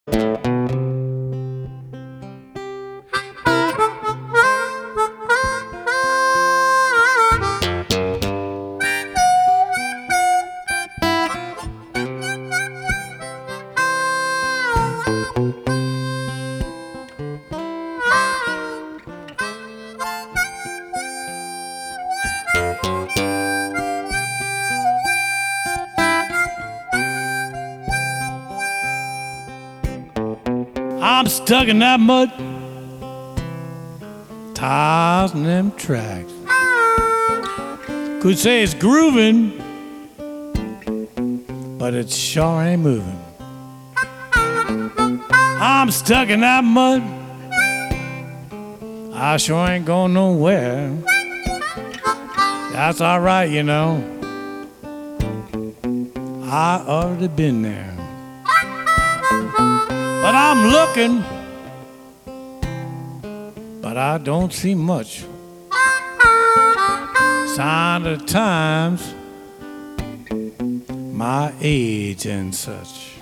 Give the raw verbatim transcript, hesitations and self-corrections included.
I'm stuck in that mud, tires and them tracks. Could say it's grooving, but it sure ain't moving. I'm stuck in that mud, I sure ain't going nowhere. That's all right, you know, I already been there. But I'm looking, but I don't see much sign of the times, my age and such.